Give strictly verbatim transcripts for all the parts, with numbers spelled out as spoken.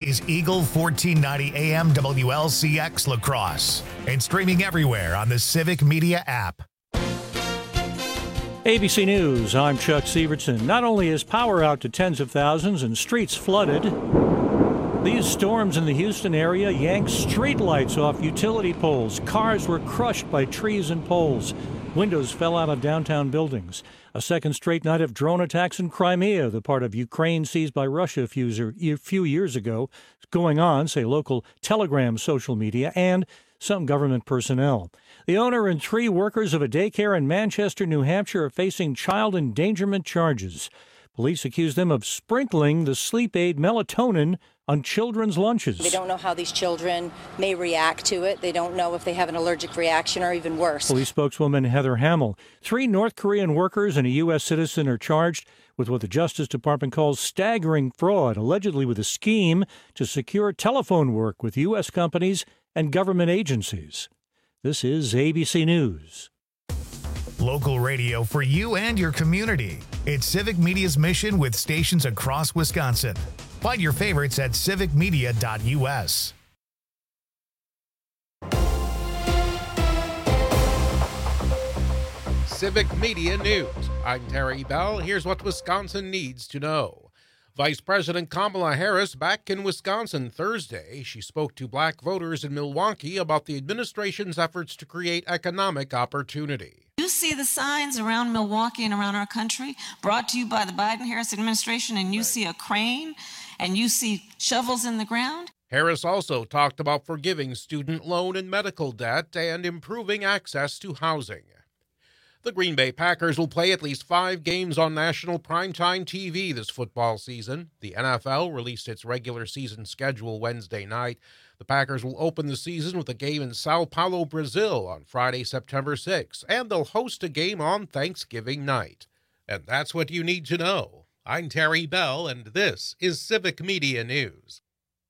is Eagle fourteen ninety A M W L C X La Crosse and streaming everywhere on the Civic Media app. A B C News, I'm Chuck Sievertson. Not only is power out to tens of thousands and streets flooded, these storms in the Houston area yanked streetlights off utility poles. Cars were crushed by trees and poles. Windows fell out of downtown buildings. A second straight night of drone attacks in Crimea, the part of Ukraine seized by Russia a few, a few years ago, going on, say local Telegram social media, and some government personnel. The owner and three workers of a daycare in Manchester, New Hampshire, are facing child endangerment charges. Police accuse them of sprinkling the sleep aid melatonin on children's lunches. They don't know how these children may react to it. They don't know if they have an allergic reaction or even worse. Police spokeswoman Heather Hamill. Three North Korean workers and a U S citizen are charged with what the Justice Department calls staggering fraud, allegedly with a scheme to secure telephone work with U S companies and government agencies. This is A B C News. Local radio for you and your community. It's Civic Media's mission with stations across Wisconsin. Find your favorites at civic media dot U S. Civic Media News. I'm Terry Bell. Here's what Wisconsin needs to know. Vice President Kamala Harris back in Wisconsin Thursday. She spoke to black voters in Milwaukee about the administration's efforts to create economic opportunity. You see the signs around Milwaukee and around our country brought to you by the Biden-Harris administration, and you see a crane and you see shovels in the ground. Harris also talked about forgiving student loan and medical debt and improving access to housing. The Green Bay Packers will play at least five games on national primetime T V this football season. The N F L released its regular season schedule Wednesday night. The Packers will open the season with a game in Sao Paulo, Brazil on Friday, September sixth, and they'll host a game on Thanksgiving night. And that's what you need to know. I'm Terry Bell, and this is Civic Media News.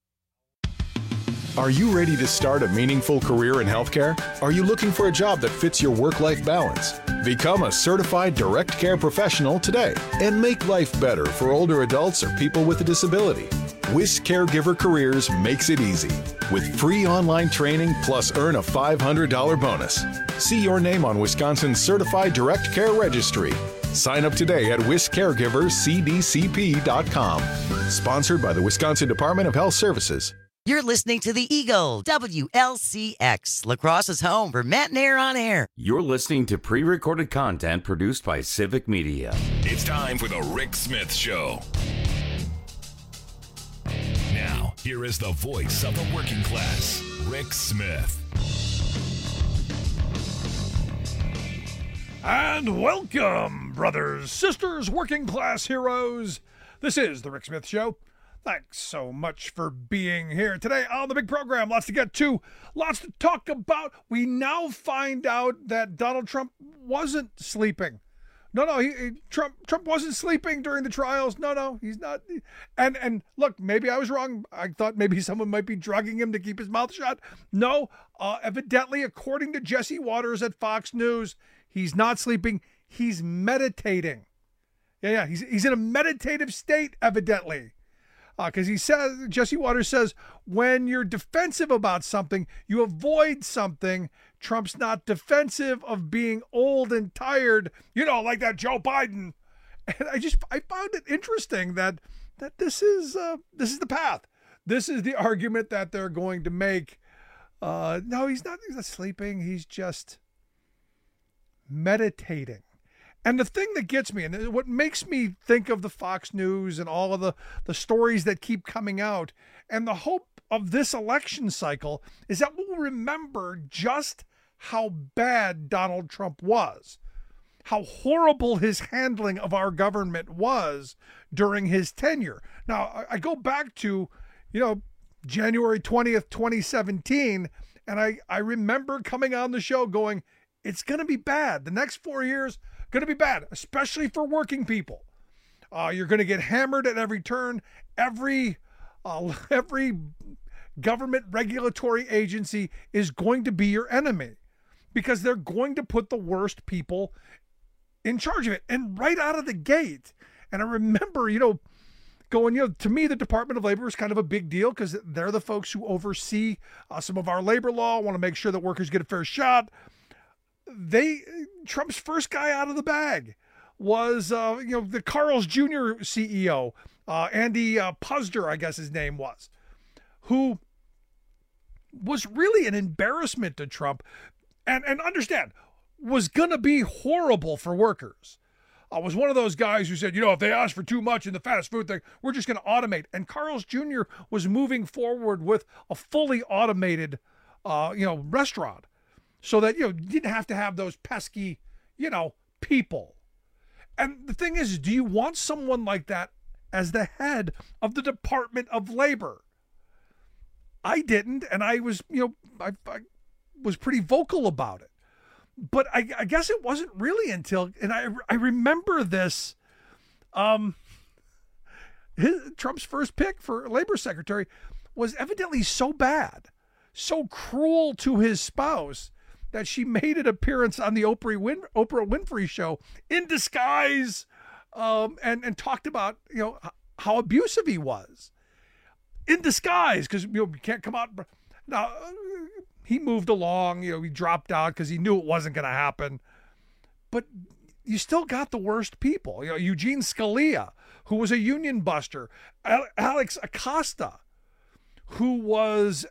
Are you ready to start a meaningful career in healthcare? Are you looking for a job that fits your work-life balance? Become a certified direct care professional today and make life better for older adults or people with a disability. WIS Caregiver Careers makes it easy with free online training plus earn a five hundred dollars bonus. See your name on Wisconsin's Certified Direct Care Registry. Sign up today at wis caregivers c d c p dot com. Sponsored by the Wisconsin Department of Health Services. You're listening to the Eagle W L C X, La Crosse's home for Matt and Air on Air. You're listening to pre-recorded content produced by Civic Media. It's time for the Rick Smith Show. Now, here is the voice of the working class, Rick Smith. And welcome, brothers, sisters, working class heroes. This is the Rick Smith Show. Thanks so much for being here today on the big program. Lots to get to, lots to talk about. We now find out that Donald Trump wasn't sleeping. No, no, he, he Trump Trump wasn't sleeping during the trials. No, no, he's not. And and look, maybe I was wrong. I thought maybe someone might be drugging him to keep his mouth shut. No, uh, evidently, according to Jesse Waters at Fox News, he's not sleeping. He's meditating. Yeah, yeah, he's he's in a meditative state, evidently. Because uh, he says, Jesse Waters says, when you're defensive about something, you avoid something. Trump's not defensive of being old and tired, you know, like that Joe Biden. And I just, I found it interesting that that this is uh, this is the path. This is the argument that they're going to make. Uh, no, he's not, he's not sleeping. He's just meditating. And the thing that gets me, and what makes me think of the Fox News and all of the, the stories that keep coming out, and the hope of this election cycle is that we'll remember just how bad Donald Trump was, how horrible his handling of our government was during his tenure. Now, I go back to, you know, January twentieth, twenty seventeen, and I, I remember coming on the show going, it's going to be bad. The next four years, going to be bad, especially for working people. Uh, you're going to get hammered at every turn. Every uh, every government regulatory agency is going to be your enemy because they're going to put the worst people in charge of it. And right out of the gate, and I remember, you know, going, you know, to me, the Department of Labor is kind of a big deal because they're the folks who oversee uh, some of our labor law, want to make sure that workers get a fair shot. They, Trump's first guy out of the bag was, uh, you know, the Carl's Junior C E O, uh, Andy uh, Puzder, I guess his name was, who was really an embarrassment to Trump, and, and understand, was going to be horrible for workers. I was one of those guys who said, you know, if they ask for too much in the fast food thing, we're just going to automate. And Carl's Junior was moving forward with a fully automated, uh, you know, restaurant so that, you know, you didn't have to have those pesky, you know, people. And the thing is, do you want someone like that as the head of the Department of Labor? I didn't, and I was, you know, I, I was pretty vocal about it. But I, I guess it wasn't really until, and I I remember this, um, his, Trump's first pick for labor secretary was evidently so bad, so cruel to his spouse, that she made an appearance on the Oprah, Win, Oprah Winfrey show in disguise, um, and, and talked about, you know, how abusive he was. In disguise, because, you know, you can't come out. Now, he moved along, you know, he dropped out because he knew it wasn't going to happen. But you still got the worst people. You know, Eugene Scalia, who was a union buster. Alex Acosta, who was,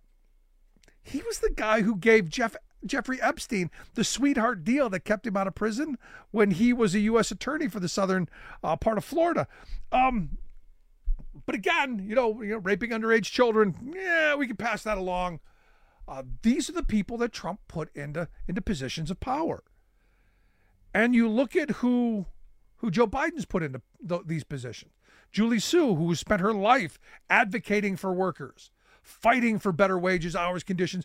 he was the guy who gave Jeff Jeffrey Epstein the sweetheart deal that kept him out of prison when he was a U S attorney for the southern uh, part of Florida. Um, but again, you know, you know, raping underage children, yeah, we can pass that along. Uh, these are the people that Trump put into into positions of power. And you look at who who Joe Biden's put into th- these positions. Julie Su, who spent her life advocating for workers, fighting for better wages, hours, conditions,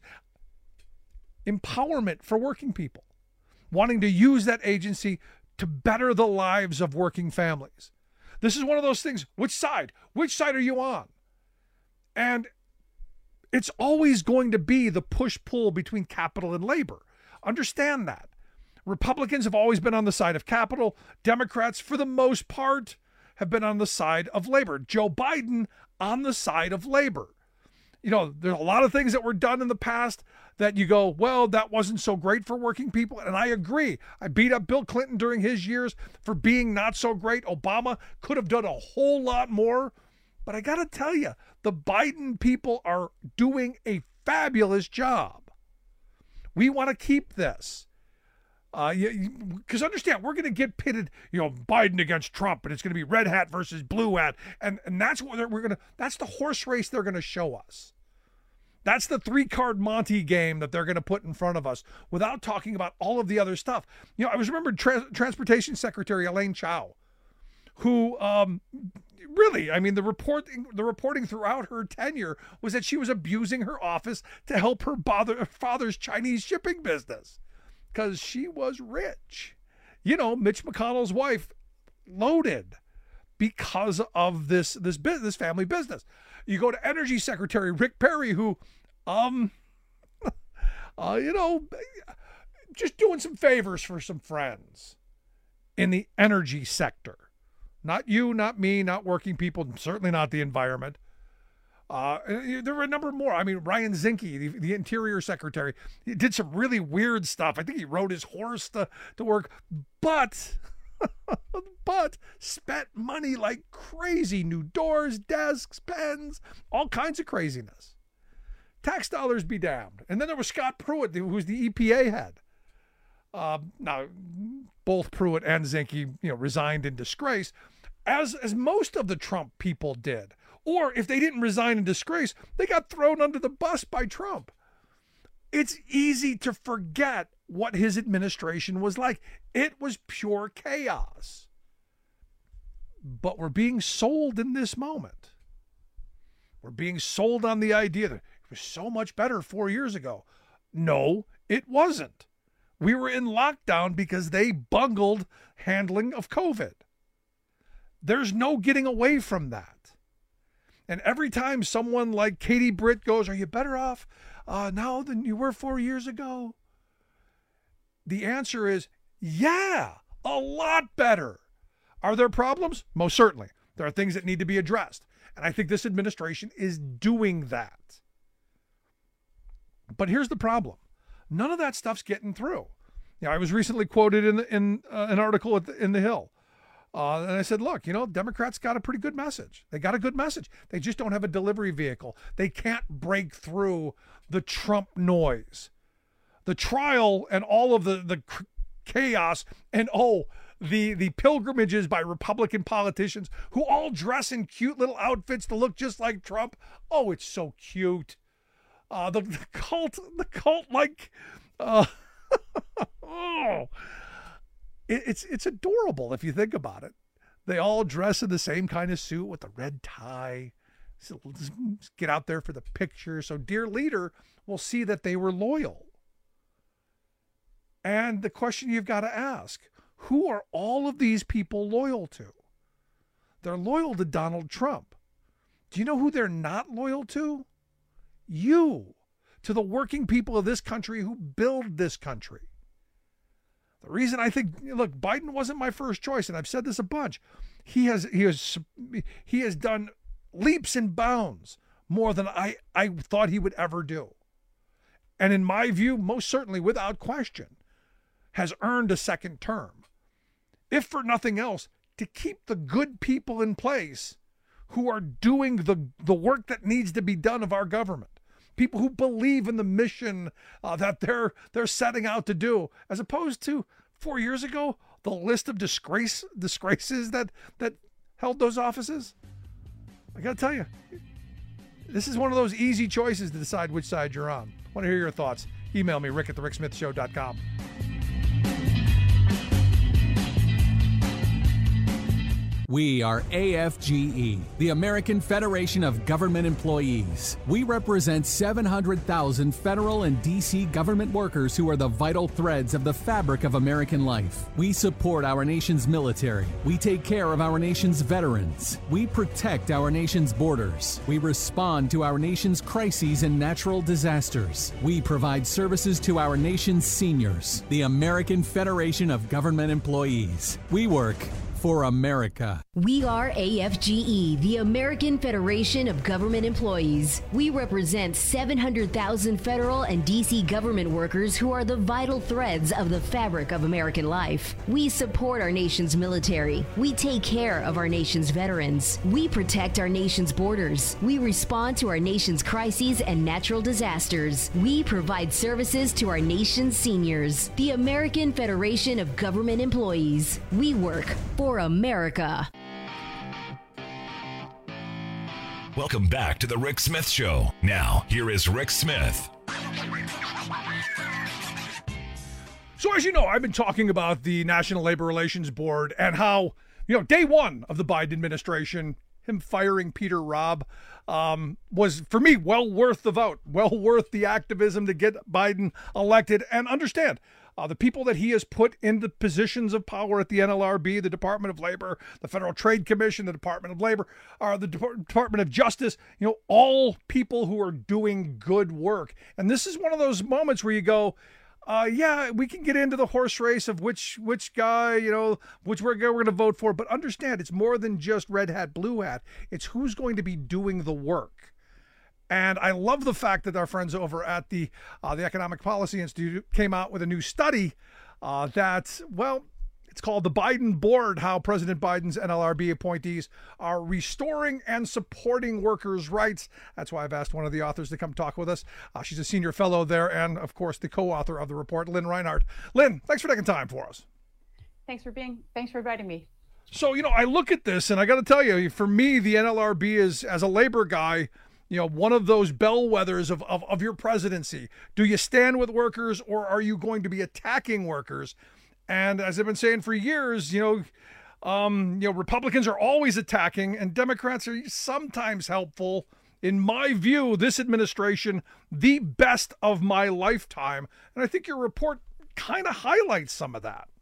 empowerment for working people, wanting to use that agency to better the lives of working families. This is one of those things. Which side? Which side are you on? And it's always going to be the push-pull between capital and labor. Understand that. Republicans have always been on the side of capital. Democrats, for the most part, have been on the side of labor. Joe Biden on the side of labor. You know, there's a lot of things that were done in the past that you go, well, that wasn't so great for working people. And I agree. I beat up Bill Clinton during his years for being not so great. Obama could have done a whole lot more. But I got to tell you, the Biden people are doing a fabulous job. We want to keep this. Uh, because understand, we're going to get pitted, you know, Biden against Trump, and it's going to be red hat versus blue hat. And, and that's what we're going to, that's the horse race they're going to show us. That's the three card Monty game that they're going to put in front of us without talking about all of the other stuff. You know, I was remembered Tra- Transportation Secretary Elaine Chao, who, um, really, I mean, the reporting, the reporting throughout her tenure was that she was abusing her office to help her bother, father's Chinese shipping business because she was rich. You know, Mitch McConnell's wife loaded because of this, this business, family business. You go to Energy Secretary Rick Perry, who, um, uh, you know, just doing some favors for some friends in the energy sector. Not you, not me, not working people, certainly not the environment. Uh, there were a number more. I mean, Ryan Zinke, the, the Interior Secretary, he did some really weird stuff. I think he rode his horse to, to work, but, but spent money like crazy. New doors, desks, pens, all kinds of craziness. Tax dollars be damned. And then there was Scott Pruitt, who was the E P A head. Uh, now, both Pruitt and Zinke, you know, resigned in disgrace, as as most of the Trump people did. Or if they didn't resign in disgrace, they got thrown under the bus by Trump. It's easy to forget what his administration was like. It was pure chaos. But we're being sold in this moment. We're being sold on the idea that it was so much better four years ago. No, it wasn't. We were in lockdown because they bungled handling of COVID. There's no getting away from that. And every time someone like Katie Britt goes, are you better off uh, now than you were four years ago? The answer is, yeah, a lot better. Are there problems? Most certainly. There are things that need to be addressed. And I think this administration is doing that. But here's the problem. None of that stuff's getting through. You know, I was recently quoted in the, in uh, an article at the, in The Hill. Uh, and I said, look, you know, Democrats got a pretty good message. They got a good message. They just don't have a delivery vehicle. They can't break through the Trump noise. The trial and all of the, the chaos and, oh, the, the pilgrimages by Republican politicians who all dress in cute little outfits to look just like Trump. Oh, it's so cute. Uh, the, the cult, the cult like, uh, oh, it, it's it's adorable if you think about it. They all dress in the same kind of suit with the red tie. So let's get out there for the picture. So dear leader will see that they were loyal. And the question you've got to ask, who are all of these people loyal to? They're loyal to Donald Trump. Do you know who they're not loyal to? You, to the working people of this country who build this country. The reason I think, look, Biden wasn't my first choice, and I've said this a bunch. He has he has he has done leaps and bounds more than I, I thought he would ever do. And in my view, most certainly, without question, has earned a second term. If for nothing else, to keep the good people in place who are doing the, the work that needs to be done of our government. People who believe in the mission uh, that they're they're setting out to do, as opposed to four years ago, the list of disgrace disgraces that that held those offices. I got to tell you, this is one of those easy choices to decide which side you're on. I want to hear your thoughts. Email me, rick at the rick smith show dot com. We are A F G E, the American Federation of Government Employees. We represent seven hundred thousand federal and D C government workers who are the vital threads of the fabric of American life. We support our nation's military. We take care of our nation's veterans. We protect our nation's borders. We respond to our nation's crises and natural disasters. We provide services to our nation's seniors. The American Federation of Government Employees. We work for America. We are A F G E, the American Federation of Government Employees. We represent seven hundred thousand federal and D C government workers who are the vital threads of the fabric of American life. We support our nation's military. We take care of our nation's veterans. We protect our nation's borders. We respond to our nation's crises and natural disasters. We provide services to our nation's seniors. The American Federation of Government Employees. We work for America. Welcome back to the Rick Smith Show. Now, here is Rick Smith. So as you know, I've been talking about the National Labor Relations Board and how, you know, day one of the Biden administration, him firing Peter Robb, um, was, for me, well worth the vote, well worth the activism to get Biden elected. And understand, Uh, the people that he has put in the positions of power at the N L R B, the Department of Labor, the Federal Trade Commission, the Department of Labor, uh, the Dep- Department of Justice, you know, all people who are doing good work. And this is one of those moments where you go, uh, yeah, we can get into the horse race of which which guy, you know, which guy we're going to vote for. But understand, it's more than just red hat, blue hat. It's who's going to be doing the work. And I love the fact that our friends over at the uh, the Economic Policy Institute came out with a new study uh, that, well, it's called the Biden Board, how President Biden's N L R B appointees are restoring and supporting workers' rights. That's why I've asked one of the authors to come talk with us. Uh, she's a senior fellow there and, of course, the co-author of the report, Lynn Reinhardt. Lynn, thanks for taking time for us. Thanks for being, thanks for inviting me. So, you know, I look at this and I got to tell you, for me, the N L R B is, as a labor guy, you know, one of those bellwethers of, of, of your presidency. Do you stand with workers or are you going to be attacking workers? And as I've been saying for years, you know, um, you know, Republicans are always attacking and Democrats are sometimes helpful. In my view, this administration, the best of my lifetime. And I think your report kind of highlights some of that.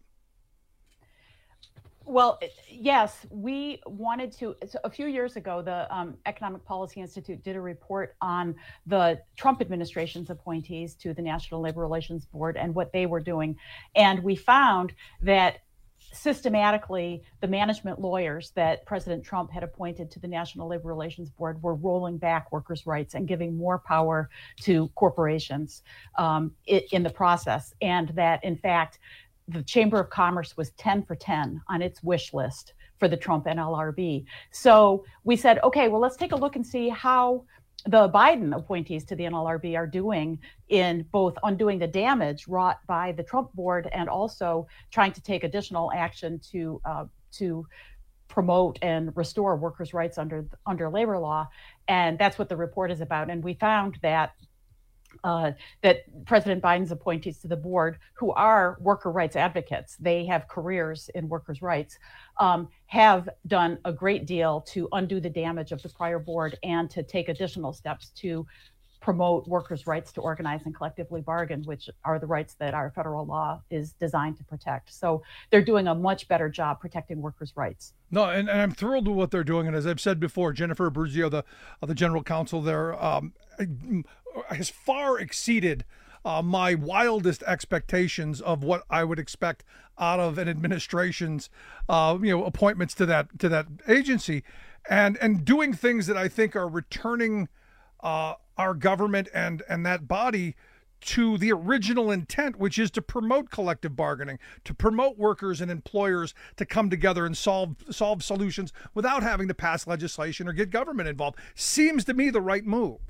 Well, yes, we wanted to. So a few years ago, the um, Economic Policy Institute did a report on the Trump administration's appointees to the National Labor Relations Board and what they were doing. And we found that systematically, the management lawyers that President Trump had appointed to the National Labor Relations Board were rolling back workers' rights and giving more power to corporations um, in the process. And that, in fact, the Chamber of Commerce was ten for ten on its wish list for the Trump N L R B. So we said, okay, well, let's take a look and see how the Biden appointees to the N L R B are doing in both undoing the damage wrought by the Trump board and also trying to take additional action to uh, to promote and restore workers' rights under under labor law. And that's what the report is about. And we found that uh, that President Biden's appointees to the board, who are worker rights advocates, they have careers in workers' rights, um, have done a great deal to undo the damage of the prior board and to take additional steps to promote workers' rights to organize and collectively bargain, which are the rights that our federal law is designed to protect. So they're doing a much better job protecting workers' rights. No, and, and I'm thrilled with what they're doing. And as I've said before, Jennifer Abruzzo, the uh, the general counsel there, um, has far exceeded uh, my wildest expectations of what I would expect out of an administration's, uh, you know, appointments to that to that agency, and and doing things that I think are returning uh, our government and and that body to the original intent, which is to promote collective bargaining, to promote workers and employers to come together and solve solve solutions without having to pass legislation or get government involved. Seems to me the right move.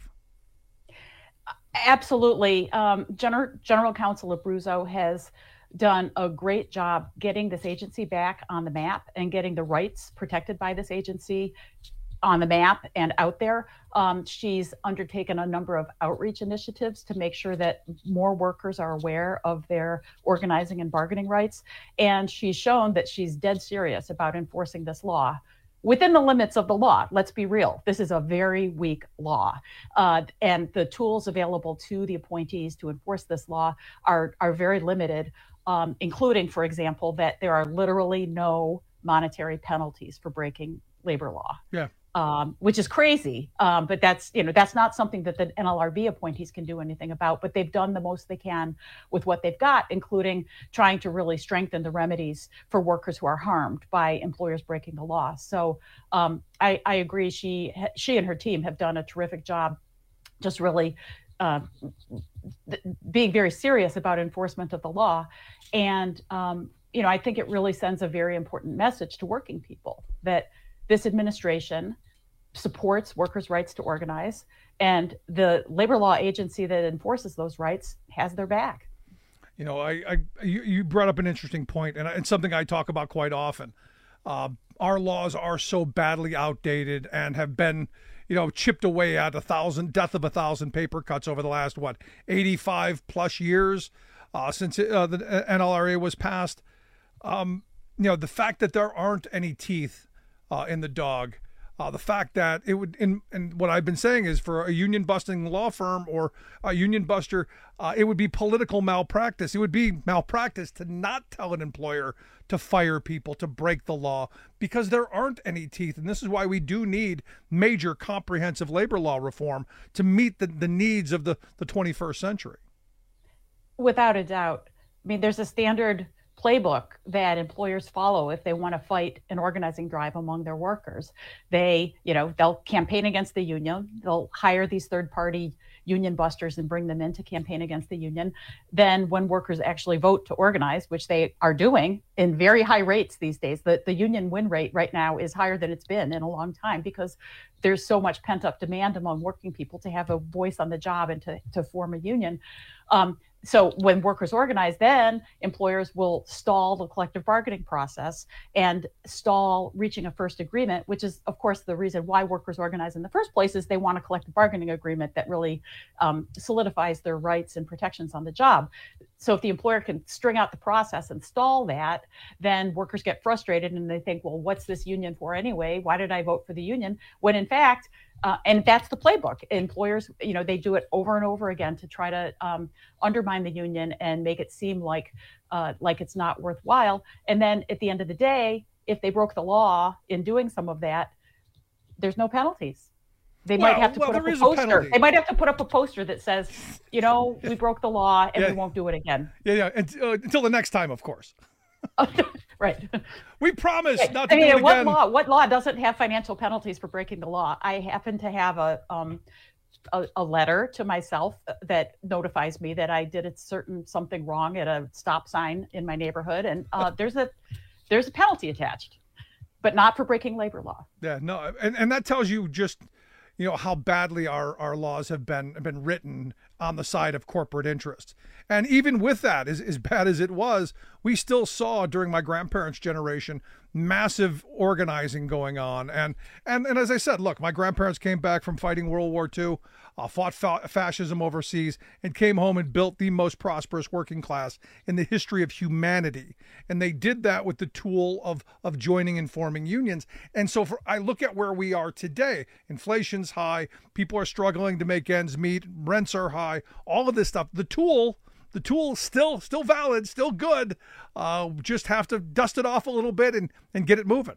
Absolutely. Um, General, General Counsel Abruzzo has done a great job getting this agency back on the map and getting the rights protected by this agency on the map and out there. Um, she's undertaken a number of outreach initiatives to make sure that more workers are aware of their organizing and bargaining rights. And she's shown that she's dead serious about enforcing this law within the limits of the law. Let's be real. This is a very weak law. Uh, and the tools available to the appointees to enforce this law are, are very limited, um, including, for example, that there are literally no monetary penalties for breaking labor law. Yeah. Um, which is crazy, um, but that's you know that's not something that the N L R B appointees can do anything about. But they've done the most they can with what they've got, including trying to really strengthen the remedies for workers who are harmed by employers breaking the law. So um, I, I agree. She she and her team have done a terrific job, just really uh, th- being very serious about enforcement of the law. And um, you know I think it really sends a very important message to working people that this administration supports workers' rights to organize, and the labor law agency that enforces those rights has their back. You know, I, I you, you brought up an interesting point, and it's something I talk about quite often. Uh, our laws are so badly outdated and have been, you know, chipped away at a thousand, death of a thousand paper cuts over the last, what, eighty-five plus years uh, since it, uh, the N L R A was passed. Um, you know, the fact that there aren't any teeth Uh, in the dog, uh, the fact that it would, in, and what I've been saying is for a union busting law firm or a union buster, uh, it would be political malpractice. It would be malpractice to not tell an employer to fire people, to break the law, because there aren't any teeth. And this is why we do need major comprehensive labor law reform to meet the, the needs of the, the twenty-first century. Without a doubt. I mean, there's a standard playbook that employers follow if they want to fight an organizing drive among their workers. They, you know, they'll campaign against the union. They'll hire these third-party union busters and bring them in to campaign against the union. Then when workers actually vote to organize, which they are doing in very high rates these days, the, the union win rate right now is higher than it's been in a long time because there's so much pent-up demand among working people to have a voice on the job and to, to form a union. Um, So when workers organize, then employers will stall the collective bargaining process and stall reaching a first agreement, which is, of course, the reason why workers organize in the first place is they want a collective bargaining agreement that really um, solidifies their rights and protections on the job. So if the employer can string out the process and stall that, then workers get frustrated and they think, well, what's this union for anyway? Why did I vote for the union? When in fact, Uh, and that's the playbook. Employers, you know, they do it over and over again to try to um, undermine the union and make it seem like uh, like it's not worthwhile. And then at the end of the day, if they broke the law in doing some of that, there's no penalties. They well, might have to well, put up a a poster. penalty. They might have to put up a poster that says, you know, we broke the law and yeah. we won't do it again. Yeah, yeah. And, uh, until the next time, of course. Right. We promise right. not to I mean, do it what again. law? What law doesn't have financial penalties for breaking the law? I happen to have a um, a, a letter to myself that notifies me that I did a certain something wrong at a stop sign in my neighborhood, and uh, there's a there's a penalty attached, but not for breaking labor law. Yeah, no, and, and that tells you just, you know, how badly our, our laws have been been written on the side of corporate interests. And even with that, as, as bad as it was, we still saw during my grandparents' generation massive organizing going on. And and and as I said, look, my grandparents came back from fighting World War Two, uh, fought fa- fascism overseas, and came home and built the most prosperous working class in the history of humanity. And they did that with the tool of of joining and forming unions. And so for I look at where we are today. Inflation's high. People are struggling to make ends meet. Rents are high. All of this stuff. The tool The tool is still still valid, still good. Uh, just have to dust it off a little bit and, and get it moving.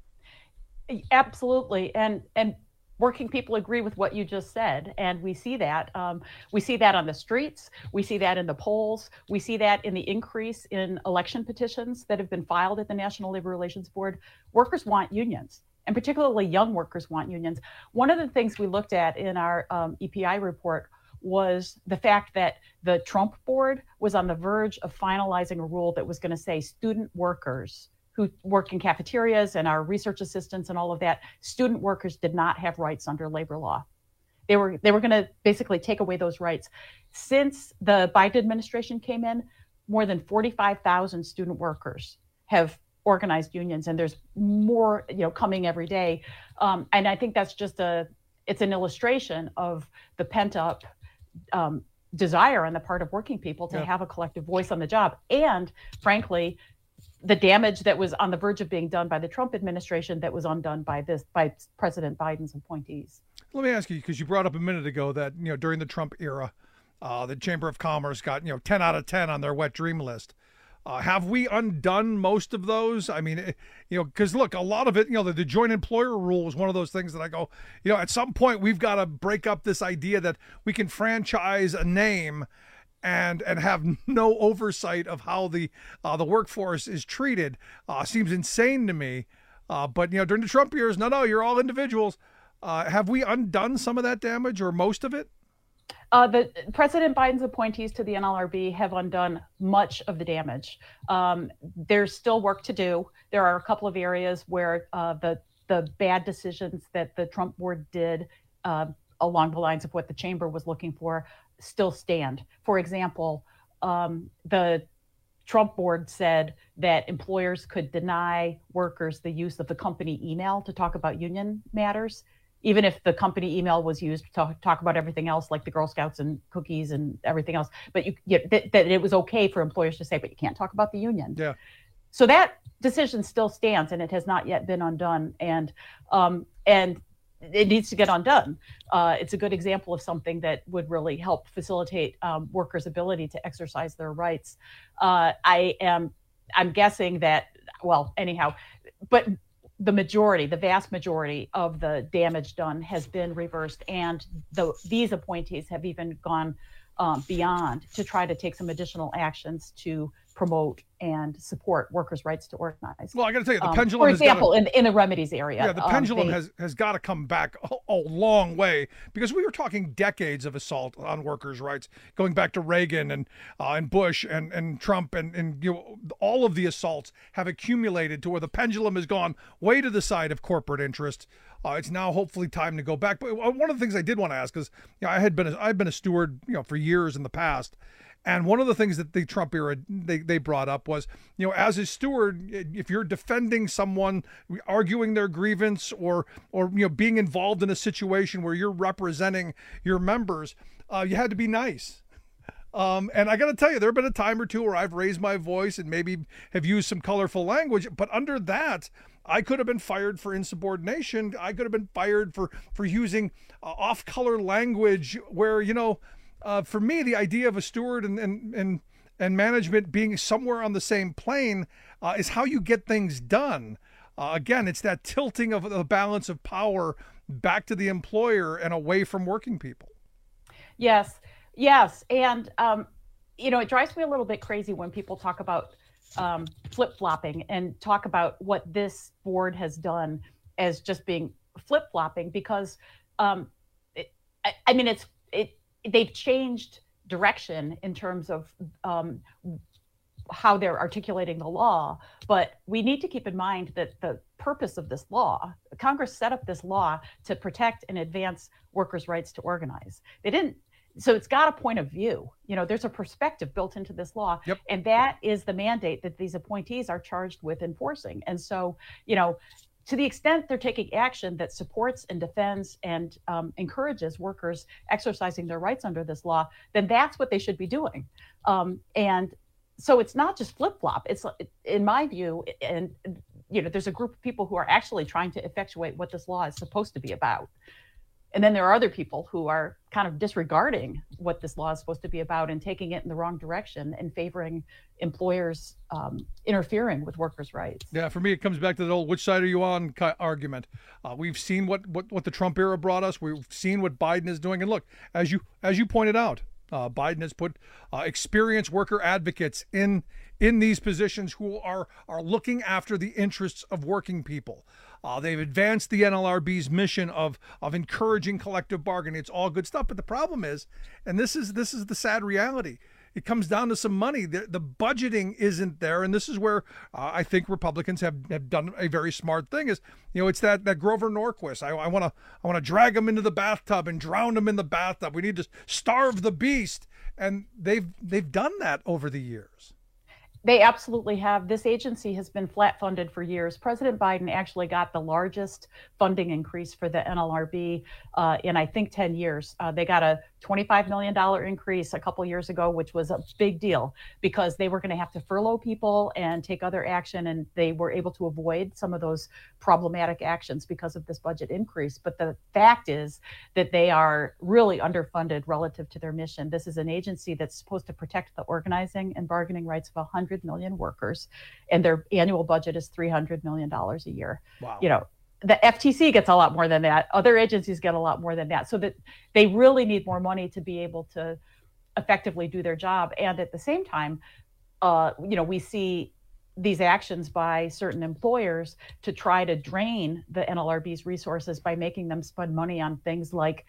Absolutely, and and working people agree with what you just said, and we see that. Um, we see that on the streets. We see that in the polls. We see that in the increase in election petitions that have been filed at the National Labor Relations Board. Workers want unions, and particularly young workers want unions. One of the things we looked at in our um, E P I report was the fact that the Trump board was on the verge of finalizing a rule that was going to say student workers who work in cafeterias and our research assistants and all of that, student workers did not have rights under labor law. They were they were going to basically take away those rights. Since the Biden administration came in, more than forty-five thousand student workers have organized unions, and there's more, you know, coming every day. Um, and I think that's just a it's an illustration of the pent up Um, desire on the part of working people to yeah. have a collective voice on the job. And frankly, the damage that was on the verge of being done by the Trump administration that was undone by this, by President Biden's appointees. Let me ask you, because you brought up a minute ago that, you know, during the Trump era, uh, the Chamber of Commerce got, you know, ten out of ten on their wet dream list. Uh, have we undone most of those? I mean, it, you know, because look, a lot of it, you know, the, the joint employer rule is one of those things that I go, you know, at some point we've got to break up this idea that we can franchise a name and and have no oversight of how the uh, the workforce is treated. Uh, seems insane to me. Uh, but, you know, during the Trump years, no, no, you're all individuals. Uh, have we undone some of that damage or most of it? Uh, the President Biden's appointees to the N L R B have undone much of the damage. Um, there's still work to do. There are a couple of areas where uh, the the bad decisions that the Trump board did uh, along the lines of what the chamber was looking for still stand. For example, um, the Trump board said that employers could deny workers the use of the company email to talk about union matters, even if the company email was used to talk, talk about everything else, like the Girl Scouts and cookies and everything else. But you, you that, that it was okay for employers to say, but you can't talk about the union. Yeah. So that decision still stands, and it has not yet been undone. And um, and it needs to get undone. Uh, it's a good example of something that would really help facilitate um, workers' ability to exercise their rights. Uh, I am, I'm guessing that, well, anyhow, but the majority, the vast majority of the damage done has been reversed, and the, these appointees have even gone um, beyond to try to take some additional actions to promote and support workers' rights to organize. Well, I got to tell you, the um, pendulum. For has example, gotta, in in the remedies area, yeah, the um, pendulum they, has has got to come back a, a long way, because we were talking decades of assault on workers' rights, going back to Reagan and uh, and Bush and and Trump, and and you know, all of the assaults have accumulated to where the pendulum has gone way to the side of corporate interest. Uh, it's now hopefully time to go back. But one of the things I did want to ask is, you know, I had been a, I've been a steward, you know, for years in the past. And one of the things that the Trump era they, they brought up was, you know, as a steward, if you're defending someone, arguing their grievance, or or you know, being involved in a situation where you're representing your members, uh, you had to be nice. Um, and I got to tell you, there have been a time or two where I've raised my voice and maybe have used some colorful language, but under that, I could have been fired for insubordination. I could have been fired for for using uh, off-color language where, you know. Uh, for me, the idea of a steward and and and, and management being somewhere on the same plane uh, is how you get things done. Uh, again, it's that tilting of the balance of power back to the employer and away from working people. Yes, yes, and um, you know, it drives me a little bit crazy when people talk about um, flip-flopping and talk about what this board has done as just being flip-flopping, because um, it, I, I mean, it's it they've changed direction in terms of um, how they're articulating the law. But we need to keep in mind that the purpose of this law, Congress set up this law to protect and advance workers' rights to organize. They didn't. So it's got a point of view. You know, there's a perspective built into this law. Yep. And that is the mandate that these appointees are charged with enforcing. And so, you know, to the extent they're taking action that supports and defends and um, encourages workers exercising their rights under this law, then that's what they should be doing. Um, and so it's not just flip-flop. It's, in my view, and, you know, there's a group of people who are actually trying to effectuate what this law is supposed to be about. And then there are other people who are kind of disregarding what this law is supposed to be about and taking it in the wrong direction and favoring employers um, interfering with workers' rights. Yeah, for me, it comes back to the old "which side are you on" argument. Uh, we've seen what, what what the Trump era brought us. We've seen what Biden is doing. And look, as you as you pointed out, uh, Biden has put uh, experienced worker advocates in in these positions who are are looking after the interests of working people. Uh, they've advanced the N L R B's mission of of encouraging collective bargaining. It's all good stuff. But the problem is, and this is this is the sad reality, it comes down to some money. The, the budgeting isn't there. And this is where uh, I think Republicans have, have done a very smart thing is, you know, it's that that Grover Norquist. I want to I want to drag him into the bathtub and drown him in the bathtub. We need to starve the beast. And they've they've done that over the years. They absolutely have. This agency has been flat funded for years. President Biden actually got the largest funding increase for the N L R B uh, in, I think, ten years. Uh, they got a twenty-five million dollars increase a couple years ago, which was a big deal because they were going to have to furlough people and take other action, and they were able to avoid some of those problematic actions because of this budget increase. But the fact is that they are really underfunded relative to their mission. This is an agency that's supposed to protect the organizing and bargaining rights of one hundred million workers, and their annual budget is three hundred million dollars a year. Wow. You know, the F T C gets a lot more than that. Other agencies get a lot more than that. So that they really need more money to be able to effectively do their job. And at the same time, uh, you know, we see these actions by certain employers to try to drain the N L R B's resources by making them spend money on things like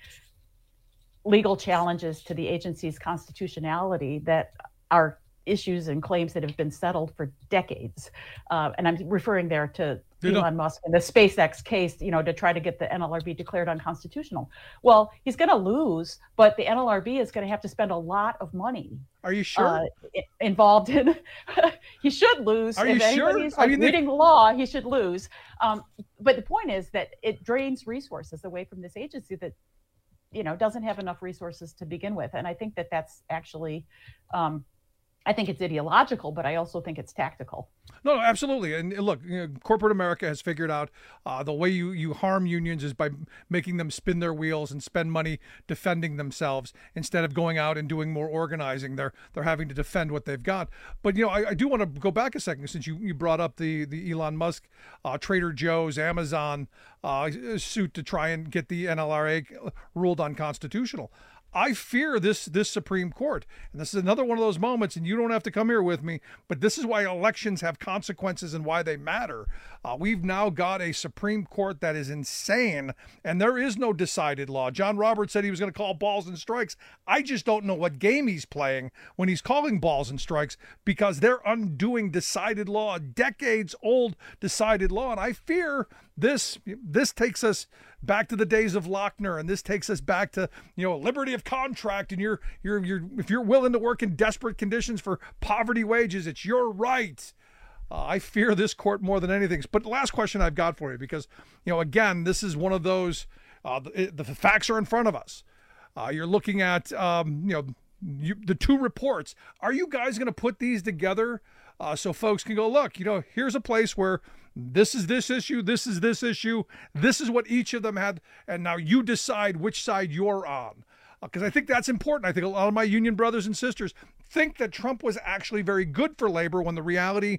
legal challenges to the agency's constitutionality that are issues and claims that have been settled for decades. Uh, and I'm referring there to you Elon know. Musk and the SpaceX case, you know, to try to get the N L R B declared unconstitutional. Well, he's going to lose, but the N L R B is going to have to spend a lot of money. Are you sure? Uh, involved in, he should lose. Are if you sure? anybody's like, I mean, reading they... the law, he should lose. Um, but the point is that it drains resources away from this agency that, you know, doesn't have enough resources to begin with. And I think that that's actually, um, I think it's ideological, but I also think it's tactical. No, absolutely. And look, you know, corporate America has figured out uh, the way you, you harm unions is by making them spin their wheels and spend money defending themselves instead of going out and doing more organizing. They're they're having to defend what they've got. But, you know, I, I do want to go back a second since you, you brought up the, the Elon Musk, uh, Trader Joe's, Amazon uh, suit to try and get the N L R A ruled unconstitutional. I fear this this Supreme Court, and this is another one of those moments, and you don't have to come here with me, but this is why elections have consequences and why they matter. Uh, we've now got a Supreme Court that is insane, and there is no decided law. John Roberts said he was going to call balls and strikes. I just don't know what game he's playing when he's calling balls and strikes because they're undoing decided law, decades old decided law, and I fear this this takes us back to the days of Lochner, and this takes us back to, you know, liberty of contract, and you're you're you're if you're willing to work in desperate conditions for poverty wages, it's your right. Uh, I fear this court more than anything. But the last question I've got for you, because, you know, again, this is one of those, uh, the, the facts are in front of us. Uh, you're looking at, um, you know, you, the two reports. Are you guys going to put these together uh, so folks can go, look, you know, here's a place where this is this issue, this is this issue, this is what each of them had, and now you decide which side you're on. Because uh, I think that's important. I think a lot of my union brothers and sisters think that Trump was actually very good for labor when the reality,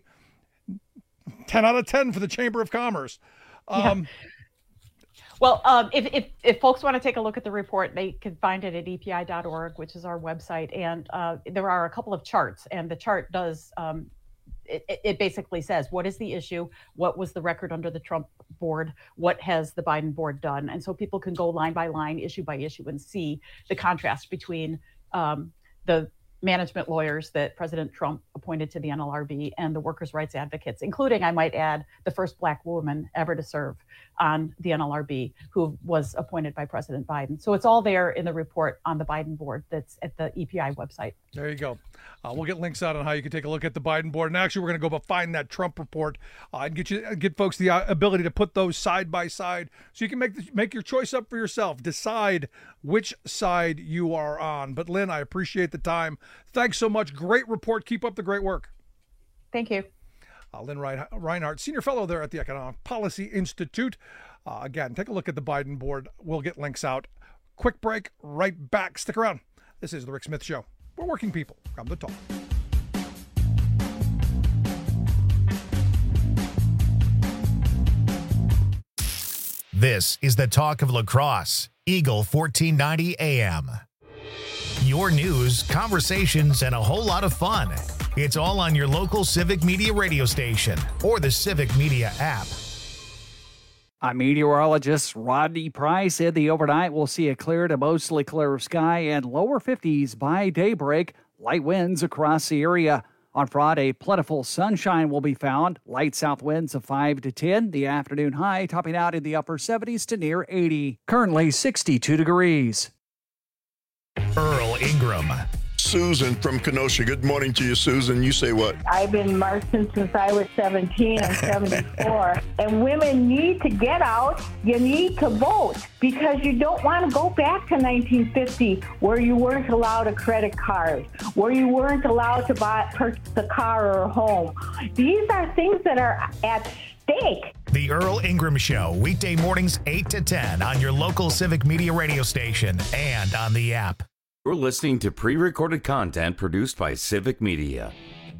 ten out of ten for the Chamber of Commerce. Um, yeah. Well, um, if, if, if folks want to take a look at the report, they can find it at E P I dot org, which is our website. And uh, there are a couple of charts, and the chart does um, it, it basically says, what is the issue? What was the record under the Trump board? What has the Biden board done? And so people can go line by line, issue by issue, and see the contrast between um, the management lawyers that President Trump appointed to the N L R B and the workers' rights advocates, including, I might add, the first Black woman ever to serve on the N L R B, who was appointed by President Biden. So it's all there in the report on the Biden board that's at the E P I website. There you go. Uh, we'll get links out on how you can take a look at the Biden board. And actually, we're going to go find that Trump report uh, and get you get folks the uh, ability to put those side by side so you can make the, make your choice up for yourself. Decide which side you are on. But Lynn, I appreciate the time. Thanks so much. Great report. Keep up the great work. Thank you. Uh, Lynn Reinhardt, Senior Fellow there at the Economic Policy Institute. Uh, again, take a look at the Biden board. We'll get links out. Quick break. Right back. Stick around. This is The Rick Smith Show. We're working people. Come to talk. This is the talk of La Crosse, Eagle fourteen ninety A M. Your news, conversations, and a whole lot of fun. It's all on your local Civic Media radio station or the Civic Media app. I'm meteorologist Rodney Price. In the overnight, we'll see a clear to mostly clear sky and lower fifties by daybreak. Light winds across the area. On Friday, plentiful sunshine will be found. Light south winds of five to ten. The afternoon high topping out in the upper seventies to near eighty. Currently sixty-two degrees. Earl Ingram. Susan from Kenosha. Good morning to you, Susan. You say what? I've been marching since I was seventeen. I'm seventy-four. And women need to get out. You need to vote because you don't want to go back to nineteen fifty where you weren't allowed a credit card, where you weren't allowed to buy purchase a car or a home. These are things that are at stake. The Earl Ingram Show, weekday mornings eight to ten on your local Civic Media radio station and on the app. You're listening to pre-recorded content produced by Civic Media.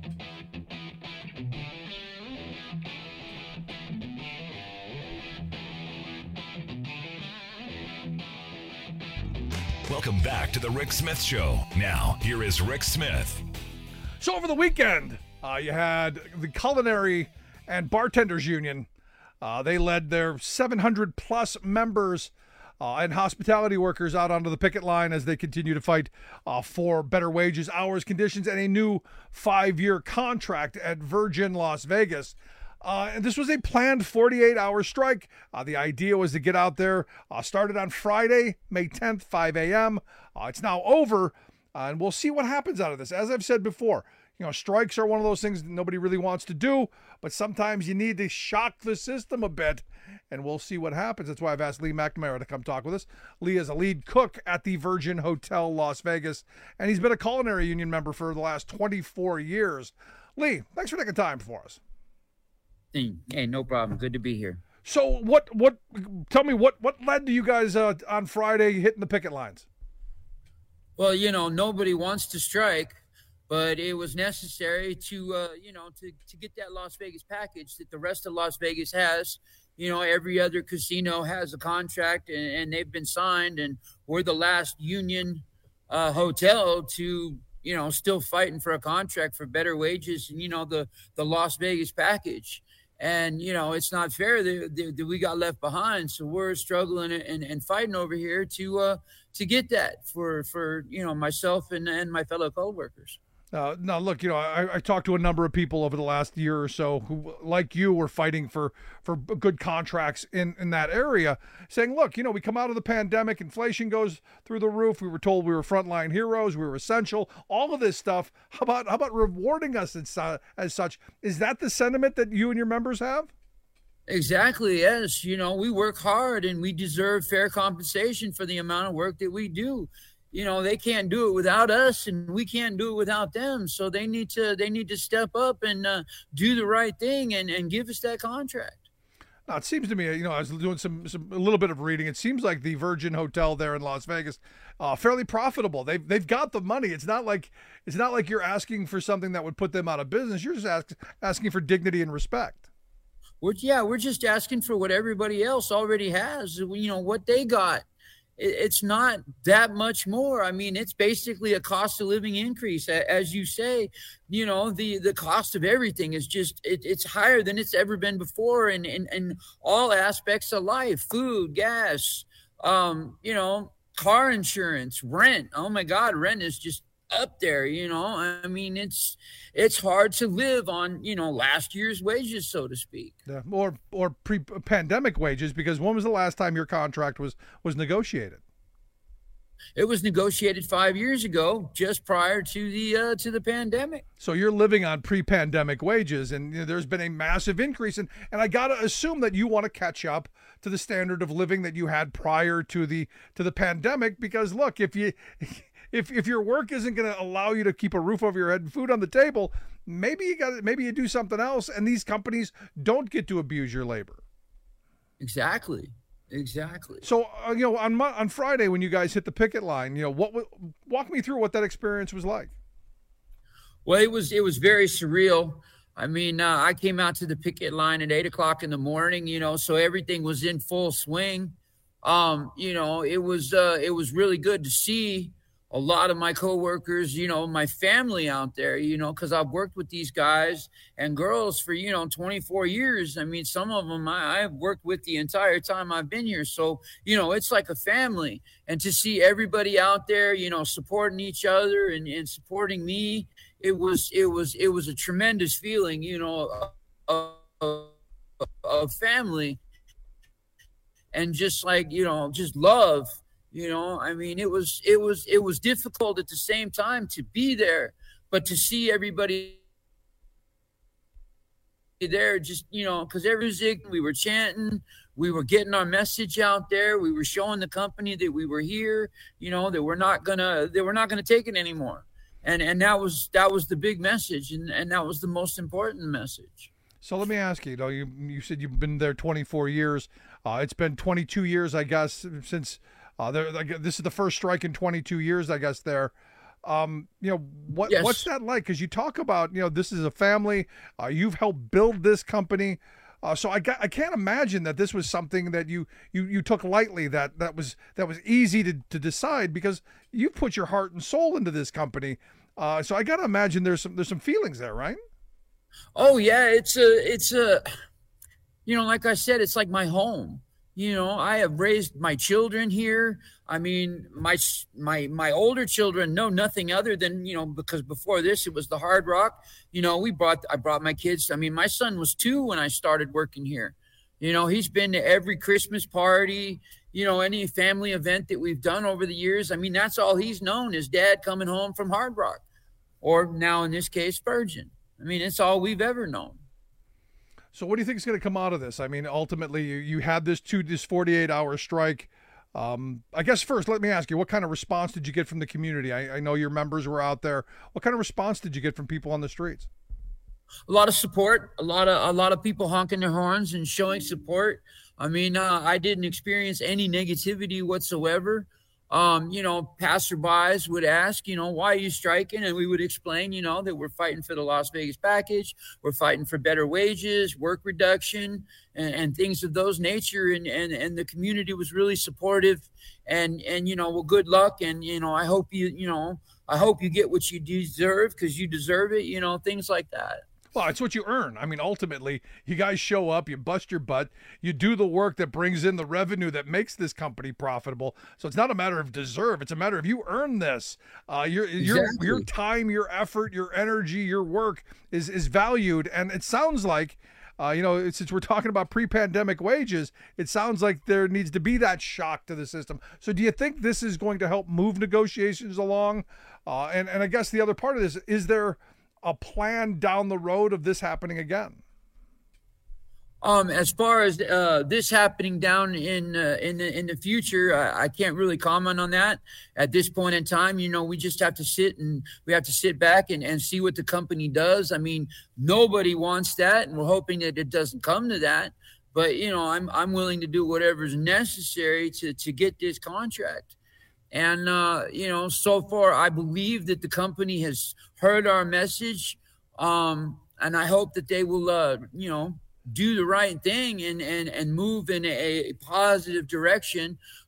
Welcome back to the Rick Smith Show. Now, here is Rick Smith. So over the weekend, uh, you had the Culinary and Bartenders Union. Uh, they led their seven hundred plus members Uh, and hospitality workers out onto the picket line as they continue to fight uh, for better wages, hours, conditions, and a new five-year contract at Virgin Las Vegas. Uh, and this was a planned forty-eight hour strike. Uh, the idea was to get out there. Uh, started on Friday, May tenth, five a.m. Uh, it's now over, uh, and we'll see what happens out of this. As I've said before, you know, strikes are one of those things that nobody really wants to do, but sometimes you need to shock the system a bit, and we'll see what happens. That's why I've asked Lee McNamara to come talk with us. Lee is a lead cook at the Virgin Hotel Las Vegas, and he's been a culinary union member for the last twenty-four years. Lee, thanks for taking time for us. Hey, no problem. Good to be here. So what, what, tell me what, what led to you guys uh, on Friday hitting the picket lines? Well, you know, nobody wants to strike, but it was necessary to, uh, you know, to, to get that Las Vegas package that the rest of Las Vegas has. You know, every other casino has a contract and, and they've been signed, and we're the last union uh, hotel to, you know, still fighting for a contract for better wages and, you know, the, the Las Vegas package. And, you know, it's not fair that, that, that we got left behind. So we're struggling and, and fighting over here to uh, to get that for, for, you know, myself and, and my fellow co-workers. Uh, now, look, you know, I, I talked to a number of people over the last year or so who, like you, were fighting for, for good contracts in, in that area, saying, look, you know, we come out of the pandemic, inflation goes through the roof. We were told we were frontline heroes, we were essential, all of this stuff. How about how about rewarding us as, uh, as such? Is that the sentiment that you and your members have? Exactly, yes. You know, we work hard and we deserve fair compensation for the amount of work that we do. You know, they can't do it without us, and we can't do it without them. So they need to they need to step up and uh, do the right thing and, and give us that contract. Now, it seems to me, you know, I was doing some, some a little bit of reading. It seems like the Virgin Hotel there in Las Vegas, uh, fairly profitable. They've they've got the money. It's not like it's not like you're asking for something that would put them out of business. You're just ask, asking for dignity and respect. We're, yeah, we're just asking for what everybody else already has. You know, what they got. it's not that much more. I mean, it's basically a cost of living increase. As you say, you know, the, the cost of everything is just, it, it's higher than it's ever been before in, in, in all aspects of life, food, gas, um, you know, car insurance, rent. Oh my God, rent is just up there, you know. I mean, it's it's hard to live on, you know, last year's wages, so to speak. Yeah, or or pre-pandemic wages, because when was the last time your contract was was negotiated? It was negotiated five years ago, just prior to the uh, to the pandemic. So you're living on pre-pandemic wages, and you know, there's been a massive increase, and and I gotta assume that you want to catch up to the standard of living that you had prior to the to the pandemic. Because look, if you If if your work isn't going to allow you to keep a roof over your head and food on the table, maybe you got maybe you do something else, and these companies don't get to abuse your labor. Exactly, exactly. So uh, you know, on on Friday when you guys hit the picket line, you know, what walk me through what that experience was like. Well, it was it was very surreal. I mean, uh, I came out to the picket line at eight o'clock in the morning. You know, so everything was in full swing. Um, you know, it was uh, it was really good to see a lot of my coworkers, you know, my family out there, you know, because I've worked with these guys and girls for, you know, twenty-four years. I mean, some of them I, I've worked with the entire time I've been here. So, you know, it's like a family. And to see everybody out there, you know, supporting each other and, and supporting me, it was, it was, it was a tremendous feeling, you know, of, of, of family and just like, you know, just love. You know, I mean, it was it was it was difficult at the same time to be there, but to see everybody there, just, you know, because every music, we were chanting, we were getting our message out there, we were showing the company that we were here, you know, that we're not gonna that we're not gonna take it anymore, and and that was that was the big message, and and that was the most important message. So let me ask you, you know, you you said you've been there twenty-four years. Uh, it's been twenty-two years, I guess, since. Uh, this is the first strike in twenty-two years, I guess. There, um, you know, what yes. what's that like? Because you talk about, you know, this is a family. Uh, you've helped build this company, uh, so I got, I can't imagine that this was something that you you you took lightly. That that was that was easy to to decide, because you put your heart and soul into this company. Uh, so I got to imagine there's some there's some feelings there, right? Oh yeah, it's a it's a, you know, like I said, it's like my home. You know, I have raised my children here. I mean, my my my older children know nothing other than, you know, because before this it was the Hard Rock. You know, we brought I brought my kids. I mean, my son was two when I started working here. You know, he's been to every Christmas party, you know, any family event that we've done over the years. I mean, that's all he's known is Dad coming home from Hard Rock, or now in this case, Spurgeon. I mean, it's all we've ever known. So what do you think is going to come out of this? I mean, ultimately, you, you had this two, this forty-eight hour strike. Um, I guess first, let me ask you, what kind of response did you get from the community? I, I know your members were out there. What kind of response did you get from people on the streets? A lot of support, a lot of a lot of people honking their horns and showing support. I mean, uh, I didn't experience any negativity whatsoever. Um, you know, passerbys would ask, you know, why are you striking? And we would explain, you know, that we're fighting for the Las Vegas package. We're fighting for better wages, work reduction, and, and things of those nature. And, and, and the community was really supportive and, and, you know, well, good luck. And, you know, I hope you, you know, I hope you get what you deserve because you deserve it, you know, things like that. Well, it's what you earn. I mean, ultimately, you guys show up, you bust your butt, you do the work that brings in the revenue that makes this company profitable. So it's not a matter of deserve. It's a matter of you earn this. Uh, your your Exactly. your time, your effort, your energy, your work is is valued. And it sounds like, uh, you know, since we're talking about pre-pandemic wages, it sounds like there needs to be that shock to the system. So do you think this is going to help move negotiations along? Uh, and, and I guess the other part of this, is there a plan down the road of this happening again? Um, as far as uh, this happening down in uh, in the in the future, I, I can't really comment on that at this point in time. You know, we just have to sit and we have to sit back and, and see what the company does. I mean, nobody wants that, and we're hoping that it doesn't come to that. But you know, I'm I'm willing to do whatever's necessary to to get this contract. And, uh, you know, so far, I believe that the company has heard our message. Um, and I hope that they will, uh, you know, do the right thing and, and, and move in a, a positive direction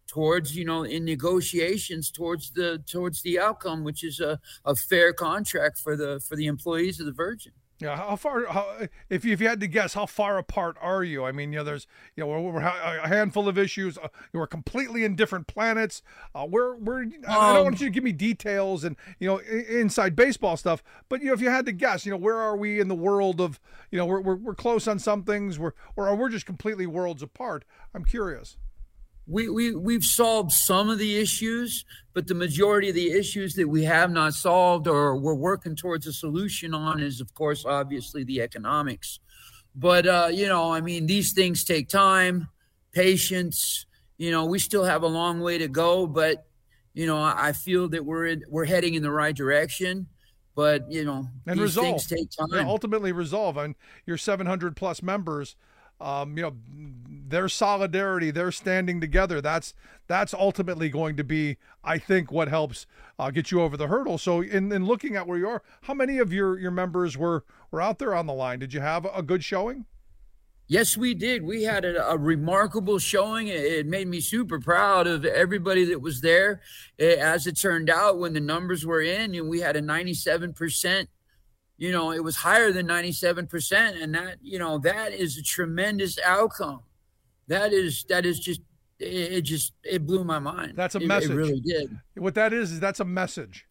towards, you know, in negotiations towards the towards the outcome, which is a, a fair contract for the for the employees of the Virgin. Yeah, how far? How, if you if you had to guess, how far apart are you? I mean, you know, there's you know we're, we're a handful of issues. Uh, we're completely in different planets. Uh, we're we're. Um, I don't want you to give me details and you know inside baseball stuff, but you know if you had to guess, you know where are we in the world of you know we're we're, we're close on some things, we're or are we just completely worlds apart? I'm curious. We, we, we've solved some of the issues, but the majority of the issues that we have not solved or we're working towards a solution on is, of course, obviously the economics. But, uh, you know, I mean, these things take time, patience. You know, we still have a long way to go, but, you know, I feel that we're in, we're heading in the right direction. But, you know, and these resolve. things take time. Yeah, ultimately resolve. And your seven hundred plus members, um, you know, their solidarity, their standing together, that's that's ultimately going to be, I think, what helps uh, get you over the hurdle. So in, in looking at where you are, how many of your, your members were, were out there on the line? Did you have a good showing? Yes, we did. We had a, a remarkable showing. It, it made me super proud of everybody that was there. It, as it turned out, when the numbers were in, and we had a ninety-seven percent, you know, it was higher than ninety-seven percent. And that, you know, that is a tremendous outcome. That is, that is just, it, it just, it blew my mind. That's a it, message. It really did. What that is, is that's a message.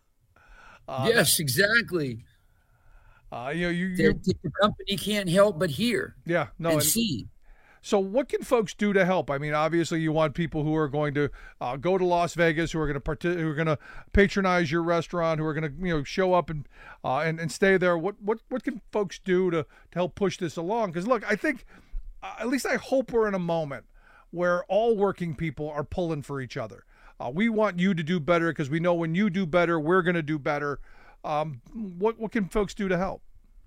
uh, yes, exactly. Uh, you know, you, the, you the company can't help but hear. Yeah, no, and, and see. So what can folks do to help? I mean, obviously you want people who are going to uh, go to Las Vegas, who are going to part- who are going to patronize your restaurant, who are going to you know show up and uh, and and stay there. What what what can folks do to to help push this along? Because look, I think uh, at least I hope we're in a moment where all working people are pulling for each other. Uh, we want you to do better because we know when you do better, we're going to do better. Um, what what can folks do to help?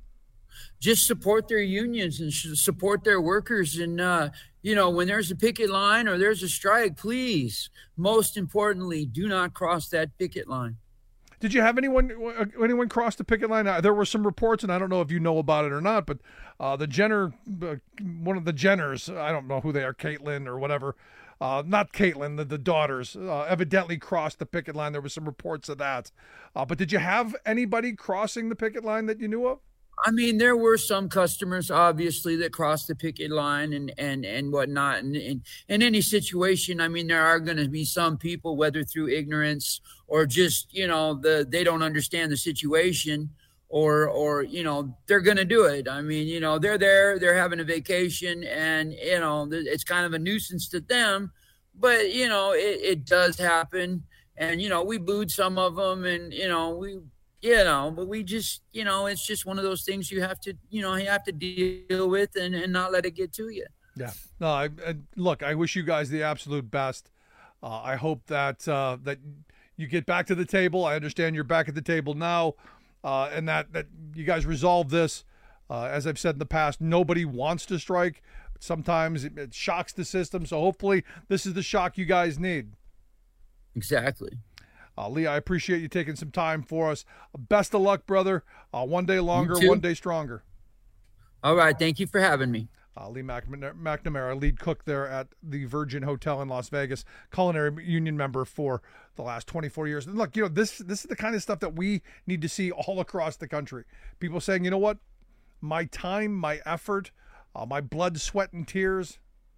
Just support their unions and support their workers. And, uh, you know, when there's a picket line or there's a strike, please, most importantly, do not cross that picket line. Did you have anyone anyone cross the picket line? There were some reports, and I don't know if you know about it or not, but uh, the Jenner, uh, one of the Jenners, I don't know who they are, Caitlyn or whatever, uh, not Caitlyn, the, the daughters, uh, evidently crossed the picket line. There was some reports of that. Uh, but did you have anybody crossing the picket line that you knew of? I mean, there were some customers, obviously, that crossed the picket line and and and whatnot. And in any situation, I mean, there are going to be some people, whether through ignorance or just, you know, the they don't understand the situation, or or you know, they're going to do it. I mean, you know, they're there, they're having a vacation, and you know, it's kind of a nuisance to them. But you know, it, it does happen, and you know, we booed some of them, and you know, we. You know, but we just, you know, it's just one of those things you have to, you know, you have to deal with and, and not let it get to you. Yeah. No, I, I look, I wish you guys the absolute best. Uh, I hope that uh, that you get back to the table. I understand you're back at the table now, uh, and that, that you guys resolve this. Uh, as I've said in the past, nobody wants to strike. But sometimes it, it shocks the system. So hopefully this is the shock you guys need. Exactly. Uh, Lee, I appreciate you taking some time for us. Best of luck, brother. Uh, one day longer, one day stronger. All right. Thank you for having me. Uh, Lee McNamara, lead cook there at the Virgin Hotel in Las Vegas, culinary union member for the last twenty-four years. And look, you know, this this is the kind of stuff that we need to see all across the country. People saying, you know what, my time, my effort, uh, my blood, sweat, and tears